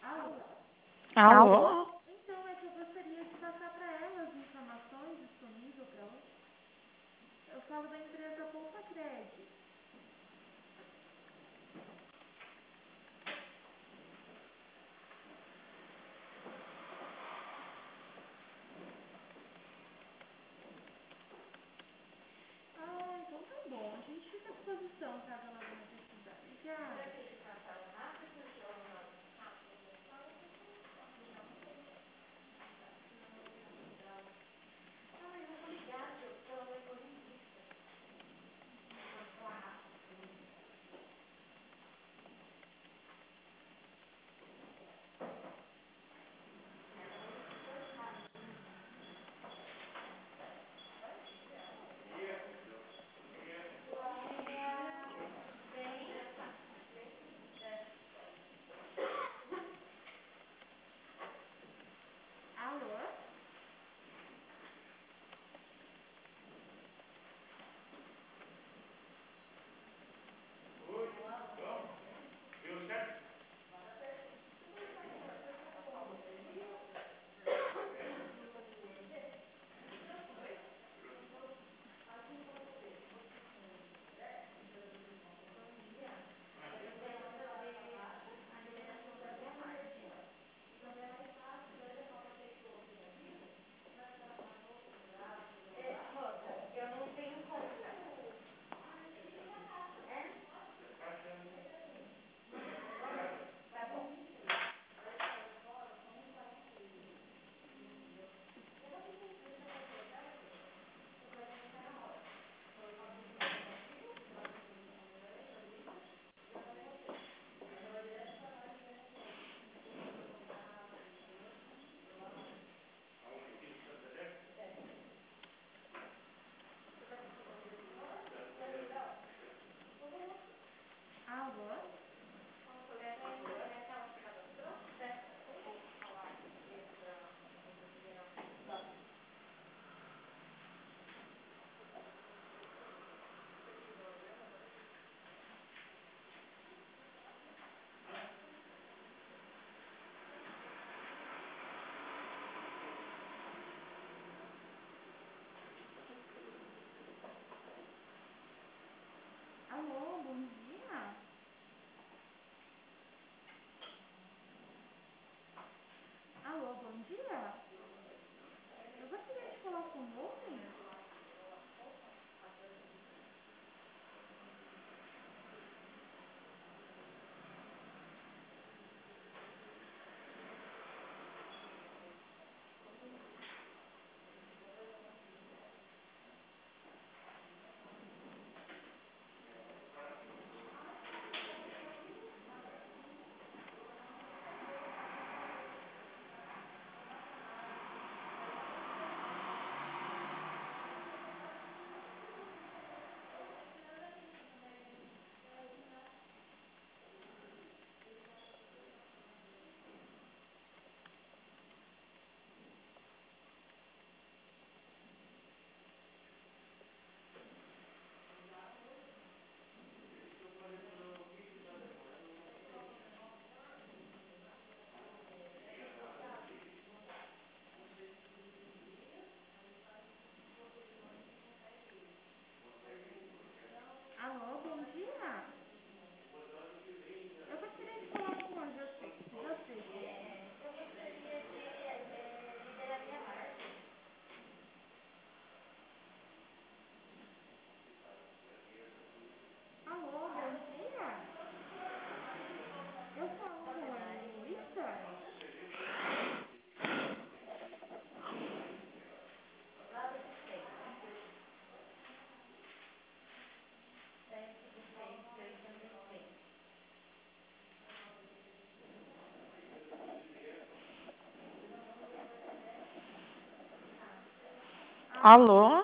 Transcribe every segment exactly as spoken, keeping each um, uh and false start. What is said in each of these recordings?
Alô? Alô? Então é que eu gostaria de passar para ela as informações disponíveis para hoje. Eu falo da empresa Poupa Crédito. Ah, então tá bom. A gente fica à disposição caso ela venha precisar. Obrigada. Alô? Alô? Alô, bom dia. Alô, bom dia. Eu gostaria de falar com o Rubens. Alô, bom dia. Eu gostaria de falar com o José. José. Alô, bom dia. Eu falo com a Luísa. Alô? Alô?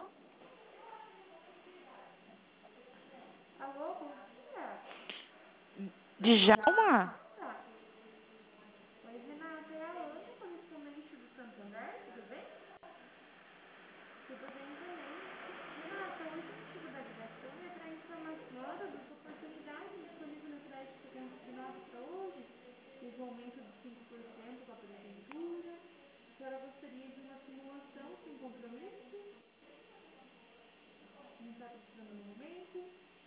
Alô, bom dia. Djalma? Tá. Oi, Renata. É a Ana, correspondente do Santander. Tudo bem? Tudo bem também. Renata, o objetivo da ligação é para informar a senhora das oportunidades disponíveis no crédito consignado para hoje, que vão aumento de cinco por cento com a prefeitura. A senhora gostaria de uma simulação sem compromisso? Não está precisando no momento?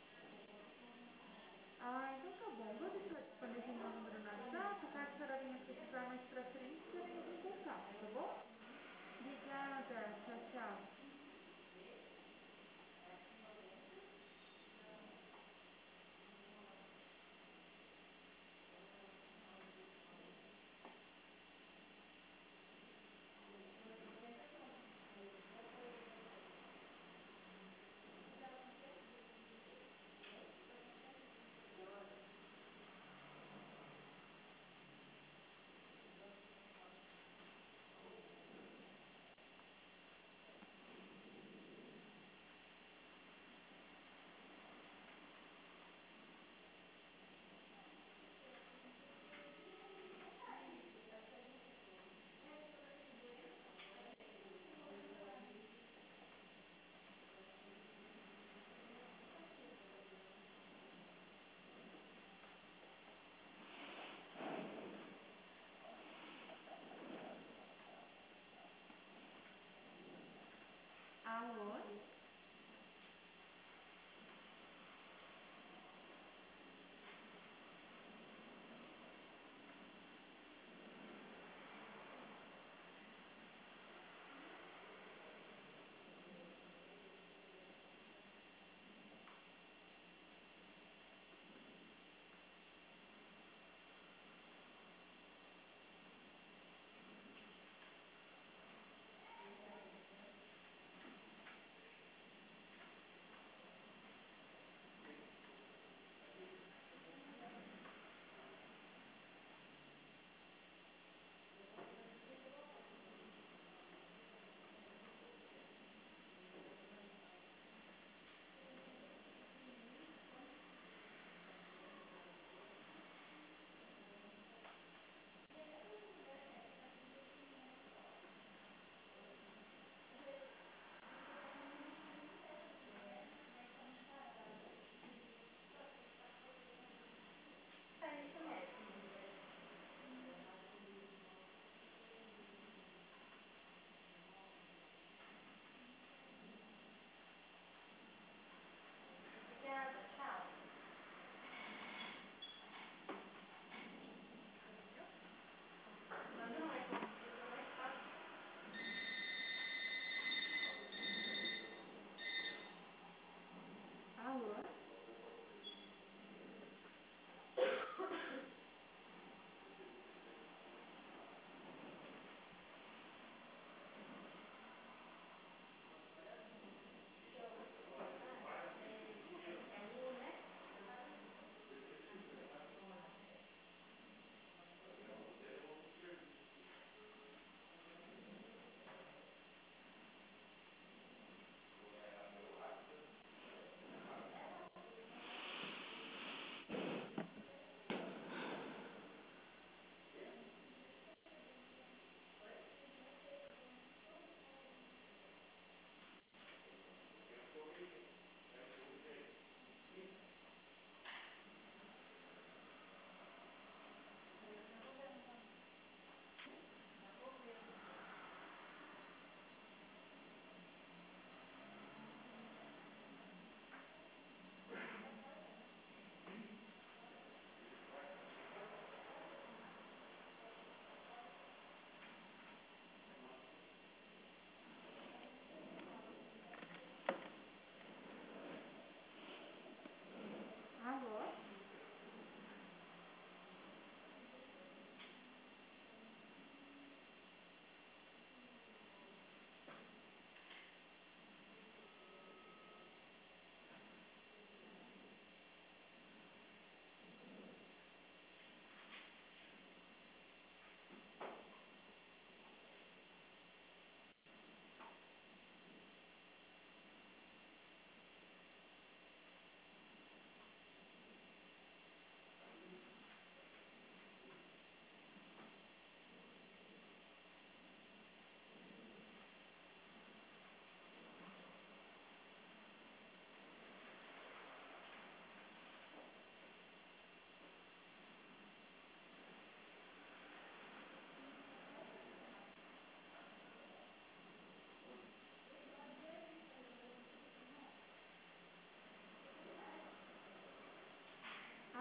Ah, então tá bom. Vou deixar disponível meu número no WhatsApp, caso a senhora venha precisar mais pra frente, estaremos em contato, tá bom? Obrigada. Tchau, tchau.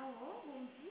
Alô, bom dia.